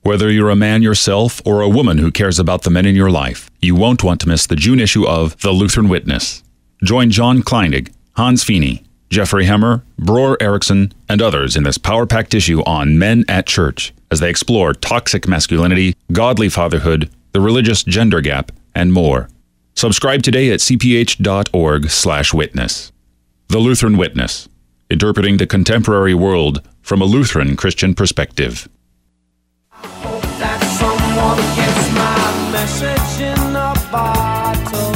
Whether you're a man yourself or a woman who cares about the men in your life, you won't want to miss the June issue of The Lutheran Witness. Join John Kleinig, Hans Feeney, Jeffrey Hemmer, Bror Erickson, and others in this power-packed issue on Men at Church as they explore toxic masculinity, godly fatherhood, the religious gender gap, and more. Subscribe today at cph.org/witness. The Lutheran Witness, interpreting the contemporary world from a Lutheran Christian perspective. I hope that someone gets my message in a bottle,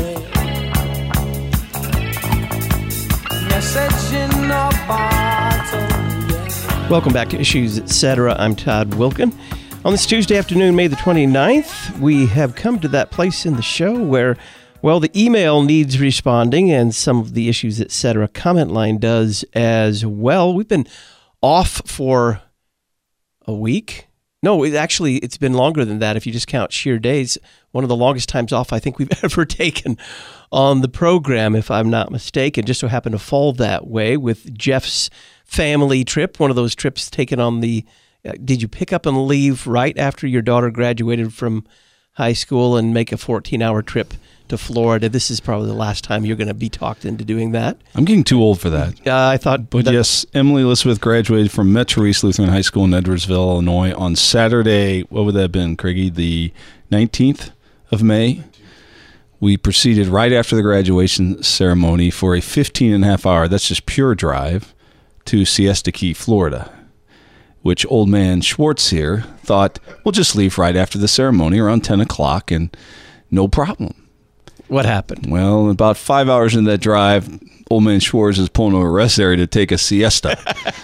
yeah. Message in a bottle, yeah. Welcome back to Issues Etc. I'm Todd Wilkin. On this Tuesday afternoon, May the 29th, we have come to that place in the show where, well, the email needs responding and some of the Issues Etc. comment line does as well. We've been off for a week. No, it's been longer than that if you just count sheer days. One of the longest times off I think we've ever taken on the program, if I'm not mistaken. Just so happened to fall that way with Jeff's family trip, one of those trips taken on the... did you pick up and leave right after your daughter graduated from high school and make a 14-hour trip to Florida? This is probably the last time you're going to be talked into doing that. I'm getting too old for that. I thought... But yes, Emily Elizabeth graduated from Metro East Lutheran High School in Edwardsville, Illinois on Saturday, what would that have been, Craigie, the 19th of May? We proceeded right after the graduation ceremony for a 15-and-a-half-hour, that's just pure drive, to Siesta Key, Florida, which old man Schwartz here thought, we'll just leave right after the ceremony around 10 o'clock and no problem. What happened? Well, about 5 hours in that drive, old man Schwartz is pulling over a rest area to take a siesta.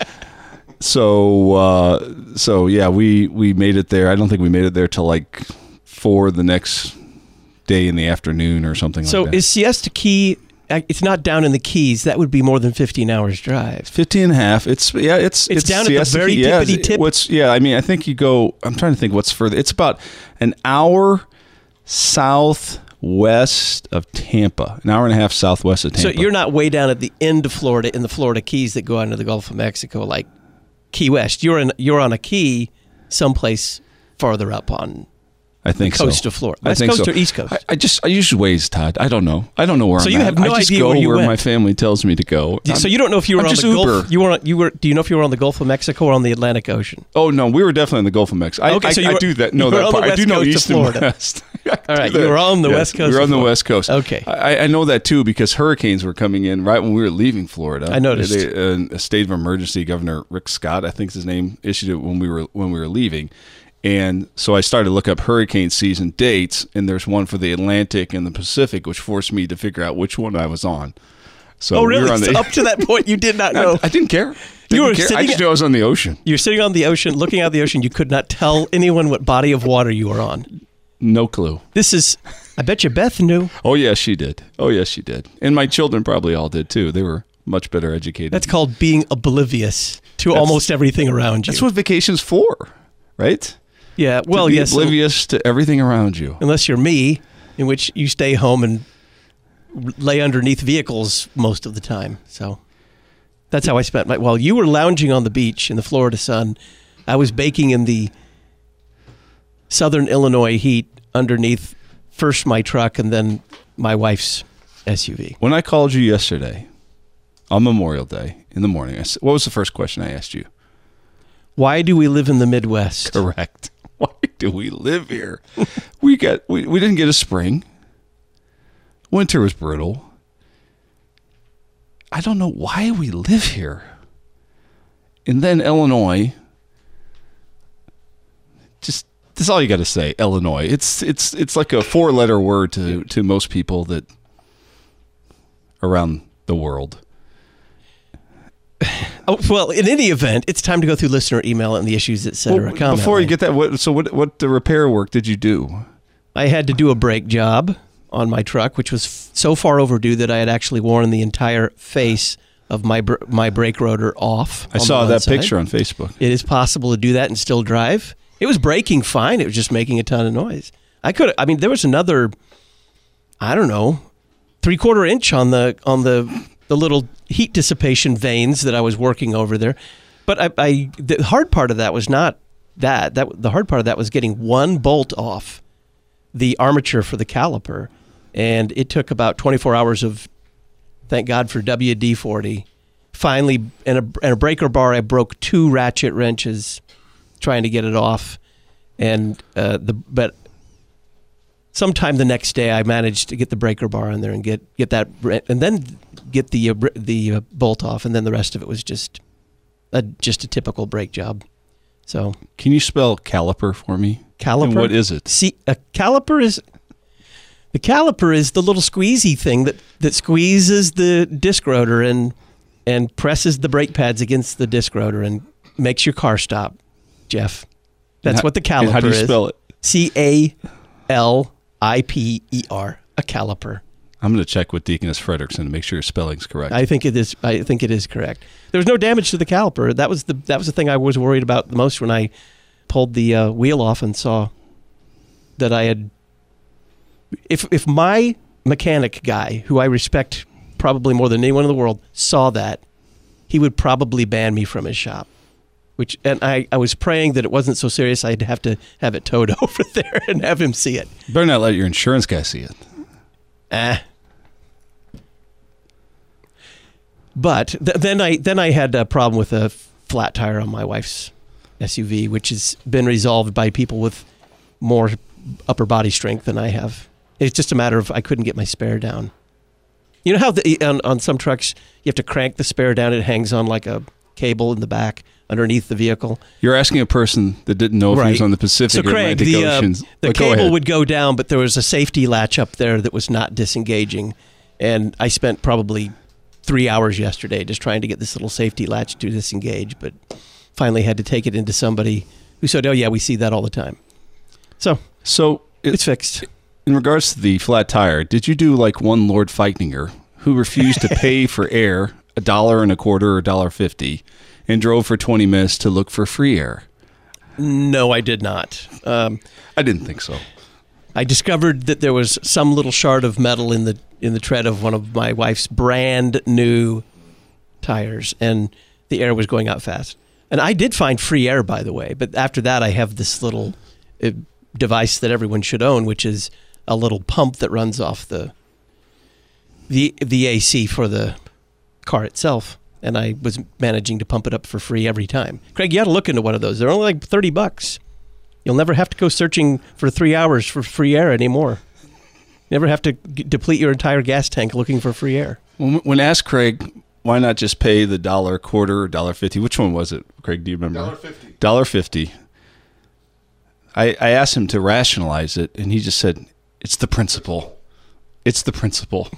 So yeah, we made it there. I don't think we made it there till like 4 the next day in the afternoon or something like that. So is Siesta Key... It's not down in the Keys. That would be more than 15 hours drive. 15 and a half. It's down at the very tippity tip. I think you go, I'm trying to think what's further. It's about an hour southwest of Tampa, an hour and a half southwest of Tampa. So you're not way down at the end of Florida in the Florida Keys that go out into the Gulf of Mexico like Key West. You're on a key someplace farther up on I think the coast of Florida. West Coast or East Coast? I use ways, Todd. I don't know where I'm at. So you have no idea where you went. I just go where my family tells me to go. So you don't know if you were on the Gulf. Uber. Do you know if you were on the Gulf of Mexico or on the Atlantic Ocean? Oh no, we were definitely in the Gulf of Mexico. Okay, so I do that. No, that part. I do know East and West. All right, you were on the West Coast. We were on the West Coast. Okay, I know that too because hurricanes were coming in right when we were leaving Florida. I noticed a state of emergency. Governor Rick Scott, I think is his name, issued it when we were leaving. And so I started to look up hurricane season dates, and there's one for the Atlantic and the Pacific, which forced me to figure out which one I was on. So really? We were on so up to that point, you did not know? I didn't care. I just knew I was on the ocean. You're sitting on the ocean, looking out the ocean. You could not tell anyone what body of water you were on. No clue. I bet you Beth knew. Oh, yes, she did. And my children probably all did, too. They were much better educated. That's called being oblivious to almost everything around you. That's what vacation's for, right? Yeah, well, yes. Oblivious to everything around you. Unless you're me, in which you stay home and lay underneath vehicles most of the time. So that's how I spent while you were lounging on the beach in the Florida sun, I was baking in the southern Illinois heat underneath first my truck and then my wife's SUV. When I called you yesterday on Memorial Day in the morning, what was the first question I asked you? Why do we live in the Midwest? Correct. Why do we live here? We didn't get a spring. Winter was brutal. I don't know why we live here. And then Illinois, just that's all you got to say. Illinois. It's like a 4-letter word to most people that around the world. Oh, well, in any event, it's time to go through listener email and the Issues Etc. Well, before you get that, what the repair work did you do? I had to do a brake job on my truck, which was so far overdue that I had actually worn the entire face of my brake rotor off. I saw that picture on Facebook. It is possible to do that and still drive. It was braking fine. It was just making a ton of noise. There was another, I don't know, 3/4 inch on the little heat dissipation vanes that I was working over there. But the hard part of that was not that the hard part of that was getting one bolt off the armature for the caliper, and it took about 24 hours of, thank God for WD-40. Finally, in a breaker bar, I broke 2 ratchet wrenches trying to get it off, and but sometime the next day, I managed to get the breaker bar in there and get that, and then get the bolt off, and then the rest of it was just a typical brake job. So, can you spell caliper for me? Caliper. And what is it? See, the caliper is the little squeezy thing that squeezes the disc rotor and presses the brake pads against the disc rotor and makes your car stop. Jeff, that's what the caliper is. How do you spell it? CALIPER, a caliper. I'm going to check with Deaconess Fredrickson to make sure your spelling's correct. I think it is correct. There was no damage to the caliper. That was the thing I was worried about the most when I pulled the wheel off and saw that I had. If my mechanic guy, who I respect probably more than anyone in the world, saw that, he would probably ban me from his shop. And I was praying that it wasn't so serious I'd have to have it towed over there and have him see it. Better not let your insurance guy see it. But then I had a problem with a flat tire on my wife's SUV, which has been resolved by people with more upper body strength than I have. It's just a matter of I couldn't get my spare down. You know how on some trucks you have to crank the spare down? It hangs on like a cable in the back underneath the vehicle. You're asking a person that didn't know if he was on the Pacific or Craig, Atlantic Oceans. The cable would go down, but there was a safety latch up there that was not disengaging. And I spent probably 3 hours yesterday just trying to get this little safety latch to disengage, but finally had to take it into somebody who said, oh yeah, we see that all the time. So it's fixed. In regards to the flat tire, did you do like one Lord Feichninger who refused to pay for air $1.25 or $1.50 and drove for 20 minutes to look for free air? No, I did not. I didn't think so. I discovered that there was some little shard of metal in the tread of one of my wife's brand new tires, and the air was going out fast. And I did find free air, by the way, but after that I have this little device that everyone should own, which is a little pump that runs off the AC for the car itself, and I was managing to pump it up for free every time. Craig, you ought to look into one of those. They're only like $30. You'll never have to go searching for 3 hours for free air anymore. Never have to deplete your entire gas tank looking for free air. When asked Craig, why not just pay the $1.25 or $1.50? Which one was it, Craig? Do you remember? $1.50. I asked him to rationalize it, and he just said, it's the principle. It's the principle.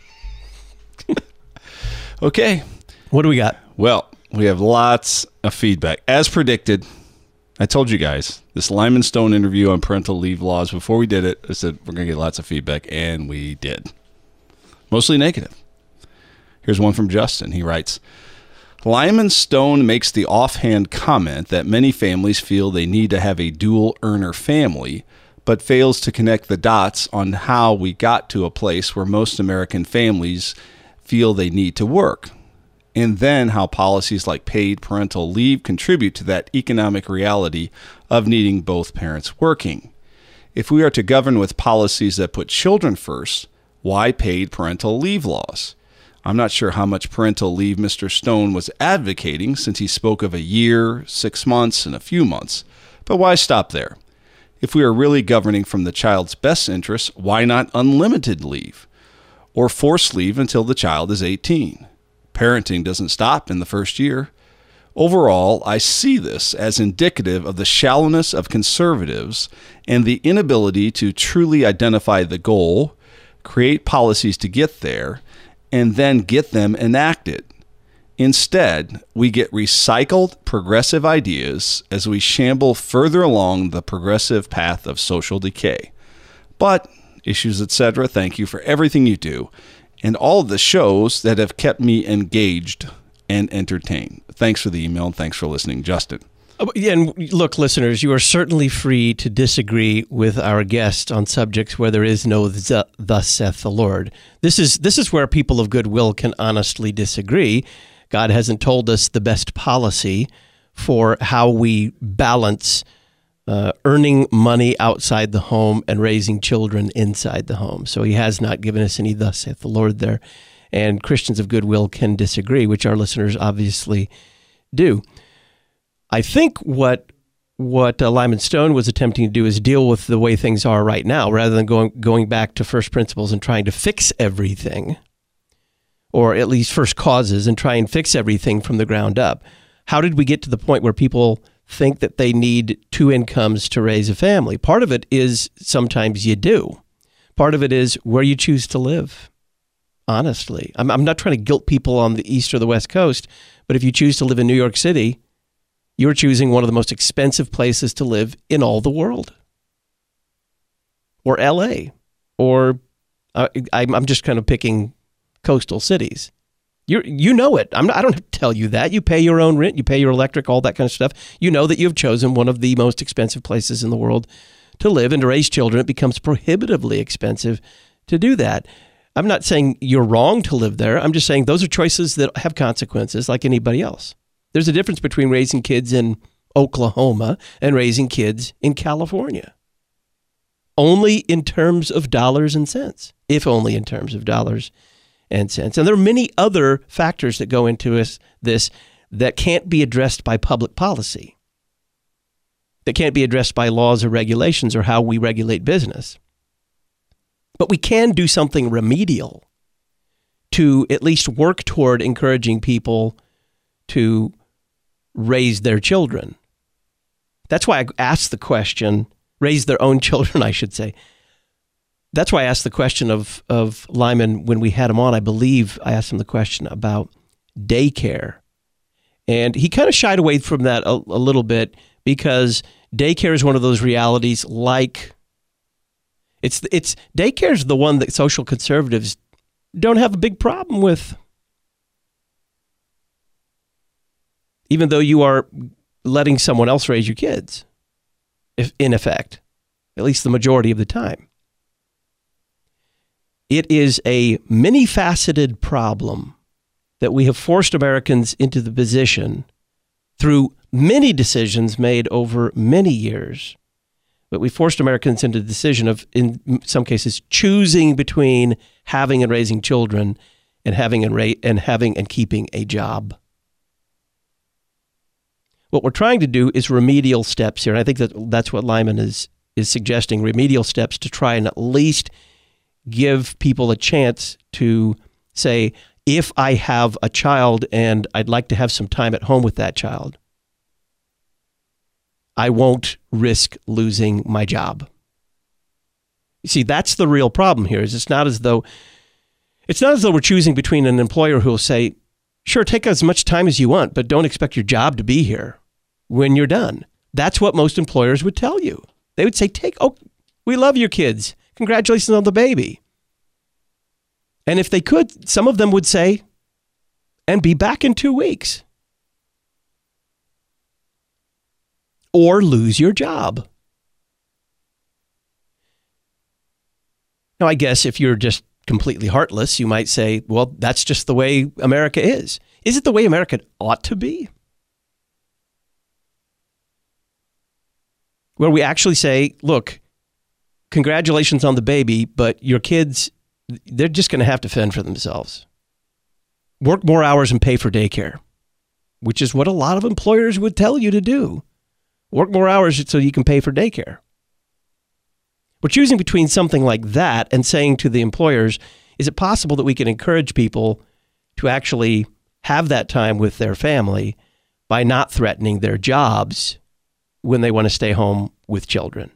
Okay. What do we got? Well, we have lots of feedback. As predicted, I told you guys, this Lyman Stone interview on parental leave laws, before we did it, I said we're going to get lots of feedback, and we did. Mostly negative. Here's one from Justin. He writes, Lyman Stone makes the offhand comment that many families feel they need to have a dual earner family, but fails to connect the dots on how we got to a place where most American families feel they need to work, and then how policies like paid parental leave contribute to that economic reality of needing both parents working. If we are to govern with policies that put children first, why paid parental leave laws? I'm not sure how much parental leave Mr. Stone was advocating, since he spoke of a year, 6 months, and a few months, but why stop there? If we are really governing from the child's best interests, why not unlimited leave? Or forced leave until the child is 18. Parenting doesn't stop in the first year. Overall, I see this as indicative of the shallowness of conservatives and the inability to truly identify the goal, create policies to get there, and then get them enacted. Instead, we get recycled progressive ideas as we shamble further along the progressive path of social decay. But issues, etc., thank you for everything you do and all of the shows that have kept me engaged and entertained. Thanks for the email and thanks for listening, Justin. Yeah, and look, listeners, you are certainly free to disagree with our guest on subjects where there is no thus saith the Lord. This is where people of goodwill can honestly disagree. God hasn't told us the best policy for how we balance earning money outside the home and raising children inside the home. So he has not given us any thus saith the Lord there. And Christians of goodwill can disagree, which our listeners obviously do. I think what Lyman Stone was attempting to do is deal with the way things are right now, rather than going back to first principles and trying to fix everything, or at least first causes, and try and fix everything from the ground up. How did we get to the point where people think that they need two incomes to raise a family? Part of it is sometimes you do. Part of it is where you choose to live. Honestly, I'm not trying to guilt people on the East or the West Coast, but if you choose to live in New York City, you're choosing one of the most expensive places to live in all the world. Or LA. Or I'm just kind of picking coastal cities. You know it. I don't have to tell you that. You pay your own rent, you pay your electric, all that kind of stuff. You know that you've chosen one of the most expensive places in the world to live, and to raise children, it becomes prohibitively expensive to do that. I'm not saying you're wrong to live there. I'm just saying those are choices that have consequences like anybody else. There's a difference between raising kids in Oklahoma and raising kids in California. Only in terms of dollars and cents, if only in terms of dollars and cents. And there are many other factors that go into this that can't be addressed by public policy, that can't be addressed by laws or regulations or how we regulate business. But we can do something remedial to at least work toward encouraging people to raise their children. That's why I asked the question, raise their own children, I should say. That's why I asked the question of Lyman when we had him on. I believe I asked him the question about daycare. And he kind of shied away from that a little bit, because daycare is one of those realities like it's daycare is the one that social conservatives don't have a big problem with. Even though you are letting someone else raise your kids, if in effect, at least the majority of the time. It is a many-faceted problem that we have forced Americans into the position through many decisions made over many years. But we forced Americans into the decision of, in some cases, choosing between having and raising children and having and keeping a job. What we're trying to do is remedial steps here. And I think that's what Lyman is suggesting, remedial steps to try and at least give people a chance to say, if I have a child and I'd like to have some time at home with that child, I won't risk losing my job. You see, that's the real problem here. Is it's not as though we're choosing between an employer who will say, sure, take as much time as you want, but don't expect your job to be here when you're done. That's what most employers would tell you. They would say, we love your kids. Congratulations on the baby. And if they could, some of them would say, and be back in 2 weeks. Or lose your job. Now, I guess if you're just completely heartless, you might say, well, that's just the way America is. Is it the way America ought to be? Where we actually say, look, congratulations on the baby, but your kids, they're just going to have to fend for themselves. Work more hours and pay for daycare, which is what a lot of employers would tell you to do. Work more hours so you can pay for daycare. We're choosing between something like that and saying to the employers, is it possible that we can encourage people to actually have that time with their family by not threatening their jobs when they want to stay home with children?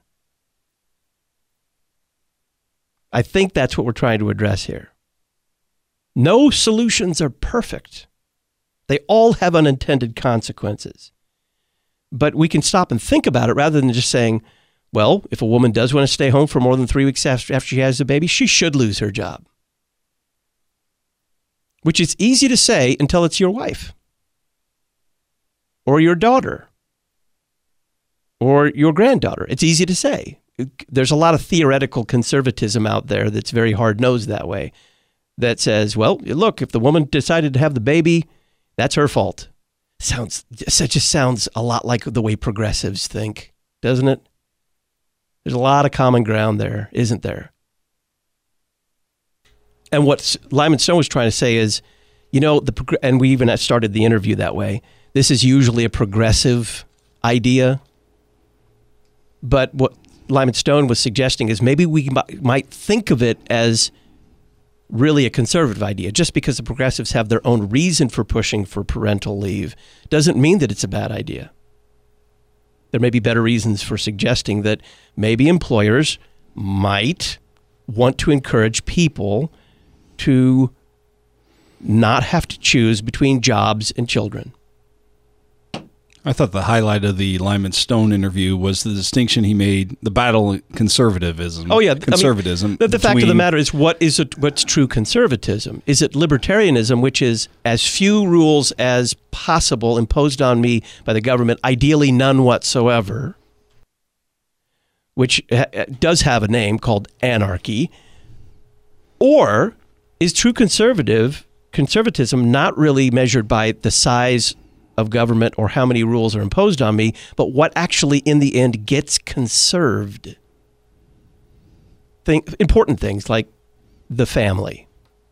I think that's what we're trying to address here. No solutions are perfect. They all have unintended consequences. But we can stop and think about it rather than just saying, well, if a woman does want to stay home for more than 3 weeks after she has a baby, she should lose her job. Which is easy to say until it's your wife or your daughter or your granddaughter. It's easy to say. There's a lot of theoretical conservatism out there that's very hard-nosed that way, that says, well, look, if the woman decided to have the baby, that's her fault. It just sounds a lot like the way progressives think, doesn't it? There's a lot of common ground there, isn't there? And what Lyman Stone was trying to say is, and we even started the interview that way, this is usually a progressive idea. But what Lyman Stone was suggesting is maybe we might think of it as really a conservative idea. Just because the progressives have their own reason for pushing for parental leave doesn't mean that it's a bad idea. There may be better reasons for suggesting that maybe employers might want to encourage people to not have to choose between jobs and children. I thought the highlight of the Lyman Stone interview was the distinction he made, the battle conservatism. Oh, yeah. Conservatism. The fact of the matter is, what's true conservatism? Is it libertarianism, which is as few rules as possible imposed on me by the government, ideally none whatsoever, which does have a name called anarchy? Or is true conservatism not really measured by the size of government or how many rules are imposed on me, but what actually in the end gets conserved? Important things like the family.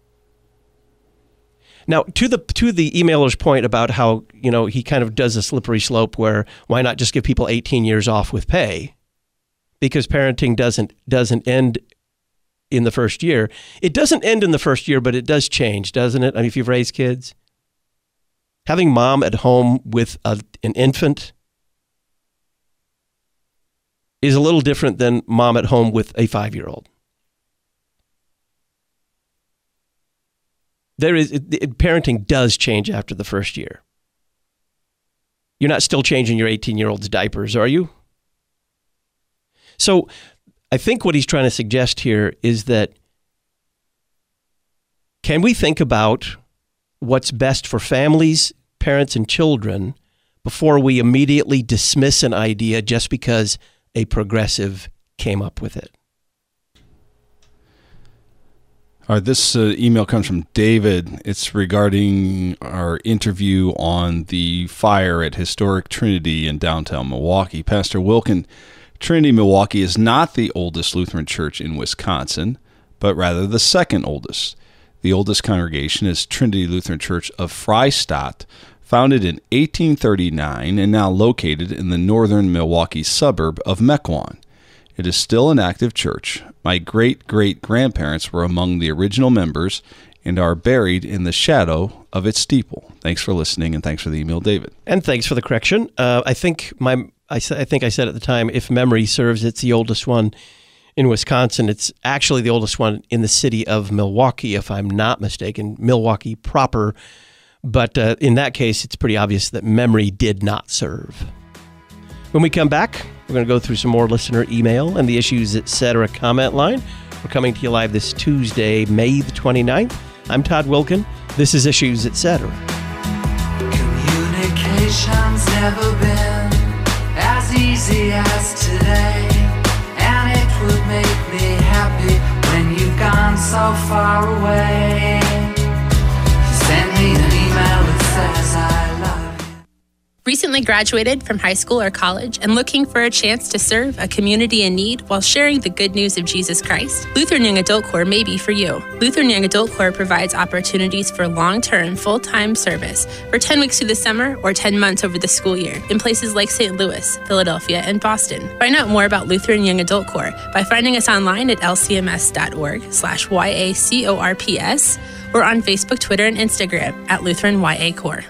Now, to the emailer's point about how, he kind of does a slippery slope where why not just give people 18 years off with pay? Because parenting doesn't end in the first year. It doesn't end in the first year, but it does change, doesn't it? I mean, if you've raised kids. Having mom at home with an infant is a little different than mom at home with a 5-year-old. Parenting does change after the first year. You're not still changing your 18-year-old's diapers, are you? So I think what he's trying to suggest here is that can we think about what's best for families, parents, and children before we immediately dismiss an idea just because a progressive came up with it? All right, this email comes from David. It's regarding our interview on the fire at Historic Trinity in downtown Milwaukee. Pastor Wilken, Trinity Milwaukee is not the oldest Lutheran church in Wisconsin, but rather the second oldest. The oldest congregation is Trinity Lutheran Church of Freistadt, founded in 1839 and now located in the northern Milwaukee suburb of Mequon. It is still an active church. My great-great-grandparents were among the original members and are buried in the shadow of its steeple. Thanks for listening, and thanks for the email, David. And thanks for the correction. I think I said at the time, if memory serves, it's the oldest one in Wisconsin. It's actually the oldest one in the city of Milwaukee, if I'm not mistaken, Milwaukee proper. But in that case, it's pretty obvious that memory did not serve. When we come back, we're going to go through some more listener email and the Issues Etc. comment line. We're coming to you live this Tuesday, May the 29th. I'm Todd Wilken. This is Issues Etc. Communication's never been as easy as today, and it would make me happy when you've gone so far away. Send me an email that says I love you. Recently graduated from high school or college and looking for a chance to serve a community in need while sharing the good news of Jesus Christ? Lutheran Young Adult Corps may be for you. Lutheran Young Adult Corps provides opportunities for long-term, full-time service for 10 weeks through the summer or 10 months over the school year in places like St. Louis, Philadelphia, and Boston. Find out more about Lutheran Young Adult Corps by finding us online at lcms.org/YACORPS or on Facebook, Twitter, and Instagram at Lutheran YA Corps.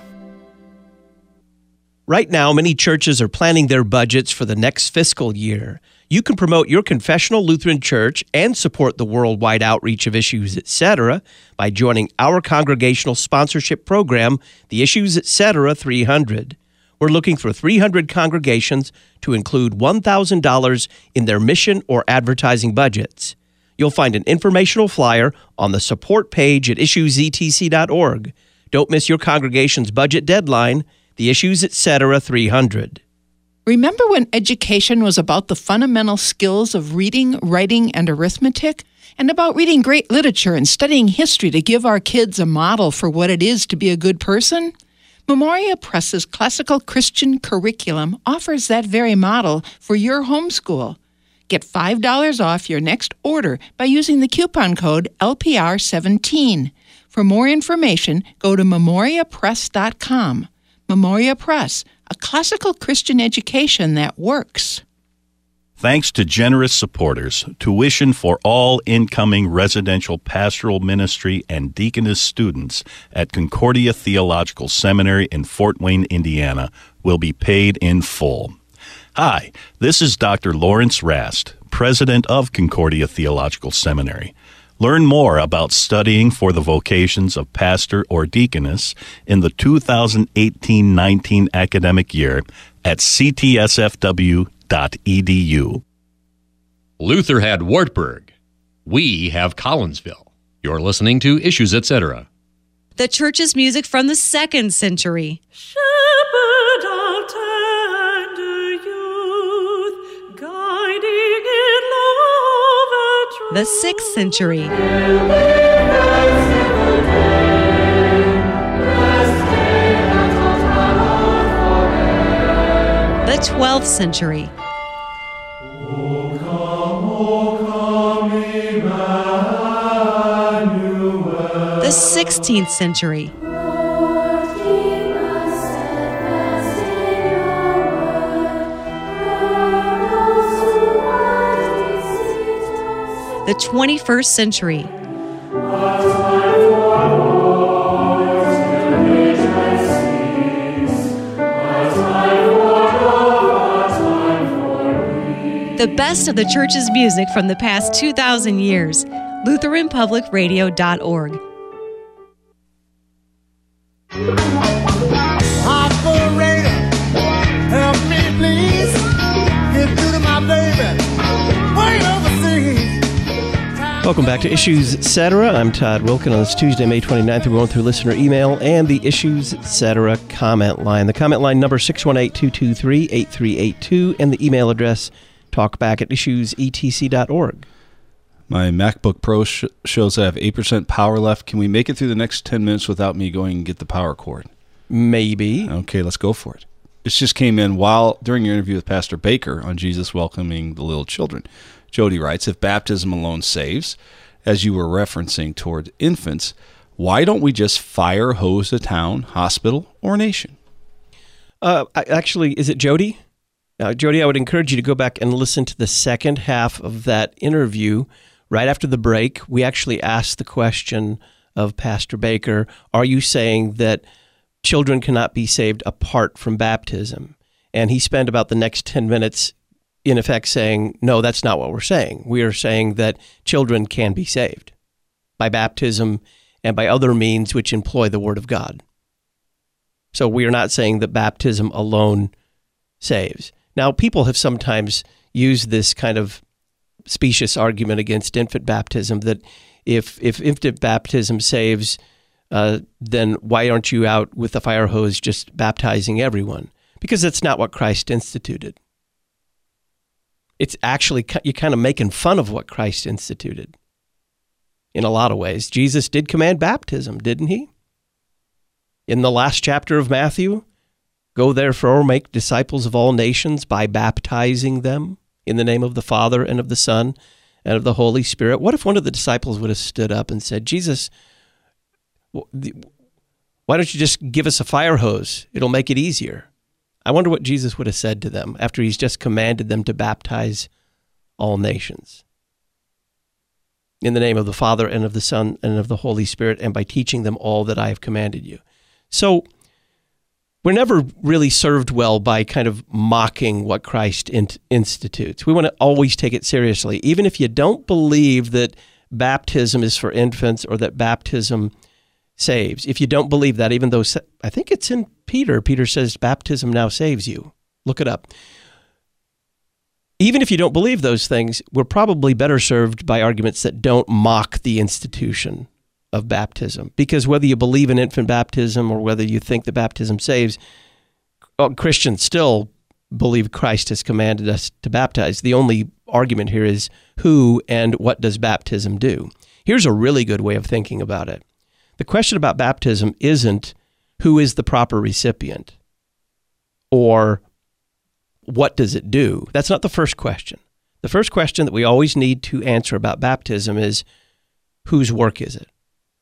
Right now, many churches are planning their budgets for the next fiscal year. You can promote your confessional Lutheran church and support the worldwide outreach of Issues Etc. by joining our congregational sponsorship program, the Issues Etc. 300. We're looking for 300 congregations to include $1,000 in their mission or advertising budgets. You'll find an informational flyer on the support page at issuesetc.org. Don't miss your congregation's budget deadline, the Issues Etc. 300. Remember when education was about the fundamental skills of reading, writing, and arithmetic? And about reading great literature and studying history to give our kids a model for what it is to be a good person? Memoria Press's classical Christian curriculum offers that very model for your homeschool. Get $5 off your next order by using the coupon code LPR17. For more information, go to memoriapress.com. Memoria Press, a classical Christian education that works. Thanks to generous supporters, tuition for all incoming residential pastoral ministry and deaconess students at Concordia Theological Seminary in Fort Wayne, Indiana, will be paid in full. Hi, this is Dr. Lawrence Rast, president of Concordia Theological Seminary. Learn more about studying for the vocations of pastor or deaconess in the 2018-19 academic year at ctsfw.edu. Luther had Wartburg. We have Collinsville. You're listening to Issues, Etc. The church's music from the 2nd century. Shepherd of tender youth, guiding in love and truth. The 6th century. The 12th century. The 16th century. The 21st century. The best of the church's music from the past 2,000 years. LutheranPublicRadio.org. Operator, help me please. Get through to my baby. Way overseas. Welcome back to Issues Etc. I'm Todd Wilkin. On this Tuesday, May 29th, we're going through listener email and the Issues Etc. comment line. The comment line number 618-223-8382 and the email address talkback@issuesetc.org. My MacBook Pro shows I have 8% power left. Can we make it through the next 10 minutes without me going and get the power cord? Maybe. Okay, let's go for it. This just came in during your interview with Pastor Baker on Jesus welcoming the little children. Jody writes, if baptism alone saves, as you were referencing toward infants, why don't we just fire hose a town, hospital, or nation? Actually, is it Jody? Jody, I would encourage you to go back and listen to the second half of that interview. Right after the break, we actually asked the question of Pastor Baker, are you saying that children cannot be saved apart from baptism? And he spent about the next 10 minutes, in effect, saying, no, that's not what we're saying. We are saying that children can be saved by baptism and by other means which employ the Word of God. So we are not saying that baptism alone saves. Now, people have sometimes used this kind of specious argument against infant baptism that if infant baptism saves, then why aren't you out with the fire hose just baptizing everyone? Because that's not what Christ instituted. It's actually, you're kind of making fun of what Christ instituted in a lot of ways. Jesus did command baptism, didn't he? In the last chapter of Matthew, go therefore, make disciples of all nations by baptizing them in the name of the Father and of the Son and of the Holy Spirit. What if one of the disciples would have stood up and said, Jesus, why don't you just give us a fire hose? It'll make it easier. I wonder what Jesus would have said to them after he's just commanded them to baptize all nations in the name of the Father and of the Son and of the Holy Spirit, and by teaching them all that I have commanded you. So we're never really served well by kind of mocking what Christ institutes. We want to always take it seriously. Even if you don't believe that baptism is for infants or that baptism saves, if you don't believe that, even though I think it's in Peter, Peter says baptism now saves you. Look it up. Even if you don't believe those things, we're probably better served by arguments that don't mock the institution of baptism. Because whether you believe in infant baptism or whether you think that baptism saves, Christians still believe Christ has commanded us to baptize. The only argument here is who and what does baptism do? Here's a really good way of thinking about it. The question about baptism isn't who is the proper recipient? Or what does it do? That's not the first question. The first question that we always need to answer about baptism is, whose work is it?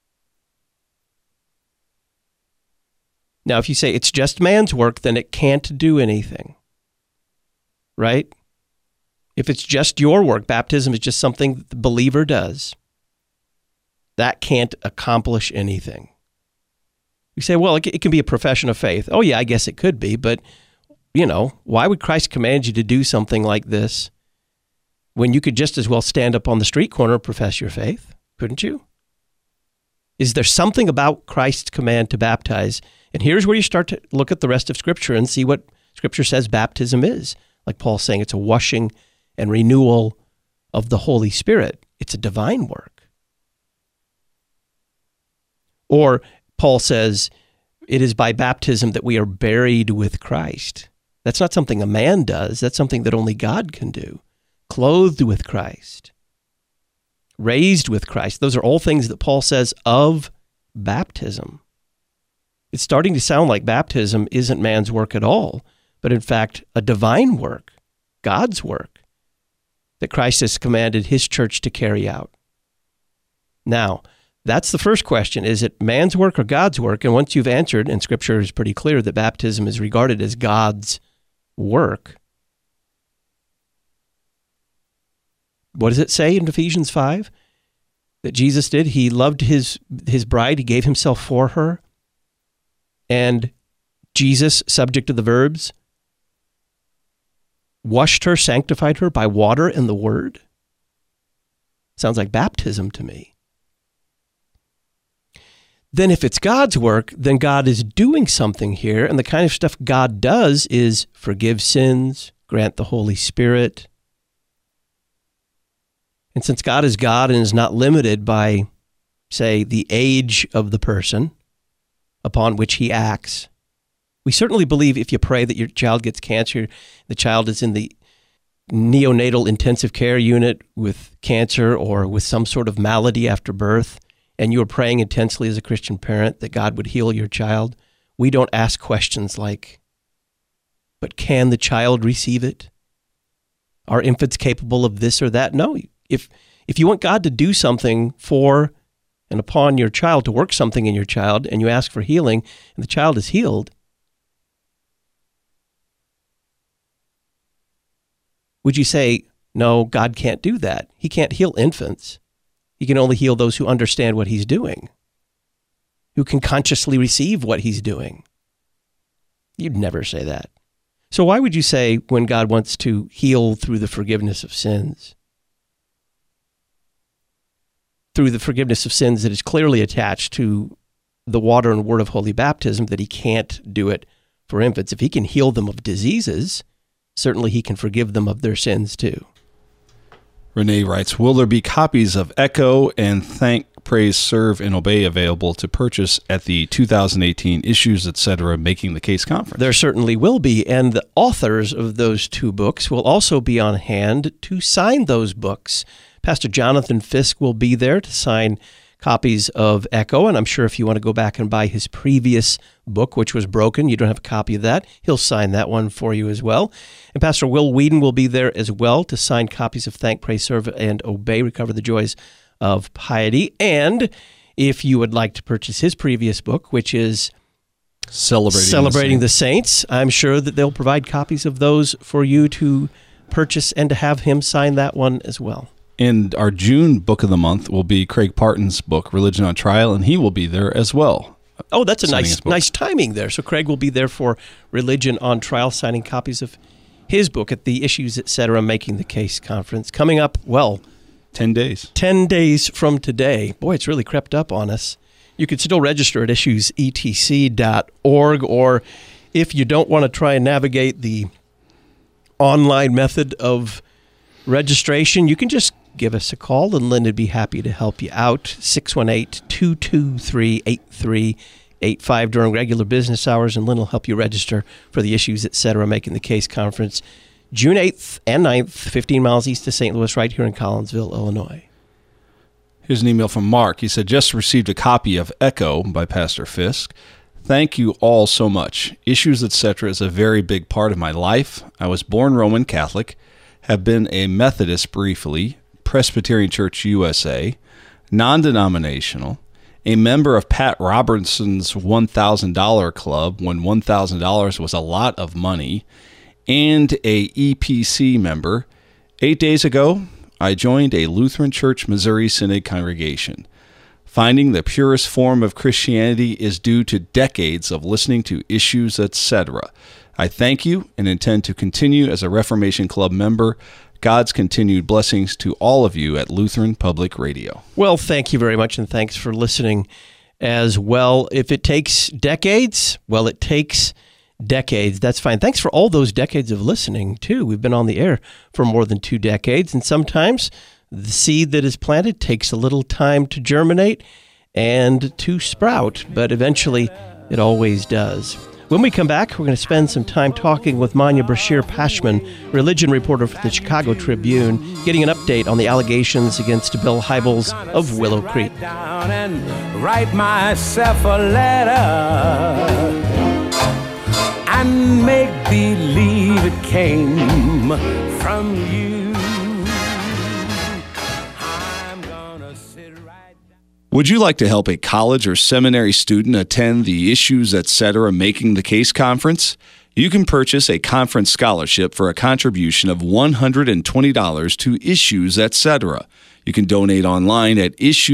Now, if you say it's just man's work, then it can't do anything, right? If it's just your work, baptism is just something that the believer does, that can't accomplish anything. You say, well, it can be a profession of faith. Oh, yeah, I guess it could be, but, why would Christ command you to do something like this when you could just as well stand up on the street corner and profess your faith? Couldn't you? Is there something about Christ's command to baptize? And here's where you start to look at the rest of Scripture and see what Scripture says baptism is. Like Paul's saying, it's a washing and renewal of the Holy Spirit. It's a divine work. Or Paul says, it is by baptism that we are buried with Christ. That's not something a man does. That's something that only God can do. Clothed with Christ. Raised with Christ. Those are all things that Paul says of baptism. It's starting to sound like baptism isn't man's work at all, but in fact, a divine work, God's work, that Christ has commanded his church to carry out. Now, that's the first question. Is it man's work or God's work? And once you've answered, and Scripture is pretty clear that baptism is regarded as God's work, what does it say in Ephesians 5 that Jesus did? He loved his bride. He gave himself for her. And Jesus, subject to the verbs, washed her, sanctified her by water and the word. Sounds like baptism to me. Then if it's God's work, then God is doing something here. And the kind of stuff God does is forgive sins, grant the Holy Spirit. And since God is God and is not limited by, say, the age of the person upon which he acts, we certainly believe if you pray that your child gets cancer, the child is in the neonatal intensive care unit with cancer or with some sort of malady after birth, and you are praying intensely as a Christian parent that God would heal your child, we don't ask questions like, but can the child receive it? Are infants capable of this or that? No. If you want God to do something for and upon your child, to work something in your child, and you ask for healing, and the child is healed, would you say, no, God can't do that? He can't heal infants. He can only heal those who understand what he's doing, who can consciously receive what he's doing. You'd never say that. So why would you say when God wants to heal through the forgiveness of sins, through the forgiveness of sins that is clearly attached to the water and word of holy baptism, that he can't do it for infants? If he can heal them of diseases, certainly he can forgive them of their sins too. Renee writes, will there be copies of Echo and Thank, Praise, Serve, and Obey available to purchase at the 2018 Issues, Etc. Making the Case Conference? There certainly will be, and the authors of those two books will also be on hand to sign those books. Pastor Jonathan Fisk will be there to sign copies of Echo, and I'm sure if you want to go back and buy his previous book, which was broken, you don't have a copy of that, he'll sign that one for you as well. And Pastor Will Whedon will be there as well to sign copies of Thank, Praise, Serve, and Obey, Recover the Joys of Piety. And if you would like to purchase his previous book, which is Celebrating the Saints, I'm sure that they'll provide copies of those for you to purchase and to have him sign that one as well. And our June book of the month will be Craig Parton's book, Religion on Trial, and he will be there as well. Oh, that's a nice timing there. So Craig will be there for Religion on Trial, signing copies of his book at the Issues, Etc. Making the Case Conference. Coming up, 10 days. 10 days from today. Boy, it's really crept up on us. You can still register at issuesetc.org, or if you don't want to try and navigate the online method of registration, you can just give us a call, and Lynn would be happy to help you out. 618-223-8385 during regular business hours, and Lynn will help you register for the Issues, Etc. Making the Case Conference, June 8th and 9th, 15 miles east of St. Louis, right here in Collinsville, Illinois. Here's an email from Mark. He said, just received a copy of Echo by Pastor Fisk. Thank you all so much. Issues, etc. is a very big part of my life. I was born Roman Catholic, have been a Methodist briefly, Presbyterian Church USA, non-denominational, a member of Pat Robertson's $1,000 club when $1,000 was a lot of money, and a EPC member. 8 days ago, I joined a Lutheran Church Missouri Synod congregation. Finding the purest form of Christianity is due to decades of listening to Issues, etc. I thank you and intend to continue as a Reformation Club member. God's continued blessings to all of you at Lutheran Public Radio. Well, thank you very much, and thanks for listening as well. If it takes decades, well, it takes decades. That's fine. Thanks for all those decades of listening, too. We've been on the air for more than 2 decades, and sometimes the seed that is planted takes a little time to germinate and to sprout, but eventually it always does. When we come back, we're going to spend some time talking with Manya Brashear-Pashman, religion reporter for the Chicago Tribune, getting an update on the allegations against Bill Hybels of Willow Creek. Down and write myself a letter and make believe it came from you. Would you like to help a college or seminary student attend the Issues, etc. Making the Case conference? You can purchase a conference scholarship for a contribution of $120 to Issues, etc. You can donate online at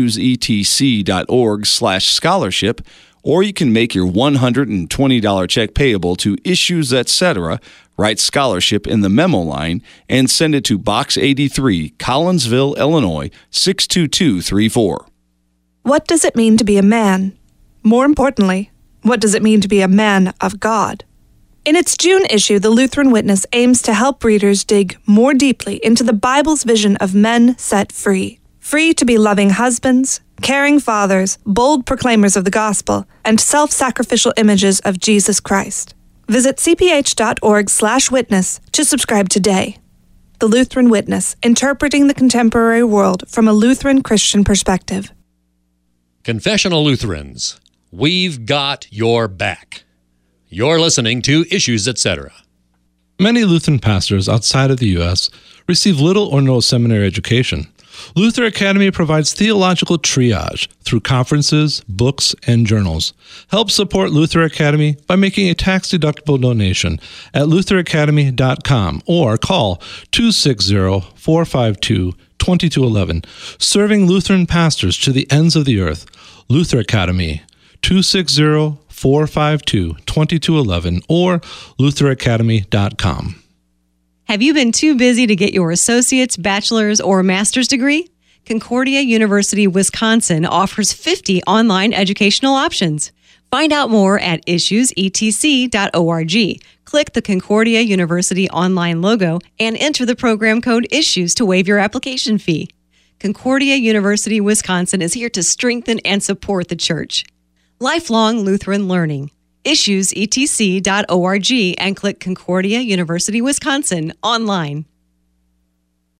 issuesetc.org/scholarship, or you can make your $120 check payable to Issues, etc., write scholarship in the memo line, and send it to Box 83, Collinsville, Illinois, 62234. What does it mean to be a man? More importantly, what does it mean to be a man of God? In its June issue, the Lutheran Witness aims to help readers dig more deeply into the Bible's vision of men set free. Free to be loving husbands, caring fathers, bold proclaimers of the gospel, and self-sacrificial images of Jesus Christ. Visit cph.org/witness to subscribe today. The Lutheran Witness, interpreting the contemporary world from a Lutheran Christian perspective. Confessional Lutherans, we've got your back. You're listening to Issues, etc. Many Lutheran pastors outside of the U.S. receive little or no seminary education. Luther Academy provides theological triage through conferences, books, and journals. Help support Luther Academy by making a tax-deductible donation at lutheracademy.com or call 260-452-2211. Serving Lutheran pastors to the ends of the earth. Luther Academy, 260-452-2211 or lutheracademy.com. Have you been too busy to get your associate's, bachelor's, or master's degree? Concordia University, Wisconsin offers 50 online educational options. Find out more at issuesetc.org. Click the Concordia University online logo and enter the program code ISSUES to waive your application fee. Concordia University, Wisconsin is here to strengthen and support the church. Lifelong Lutheran learning. issuesetc.org and click Concordia University, Wisconsin online.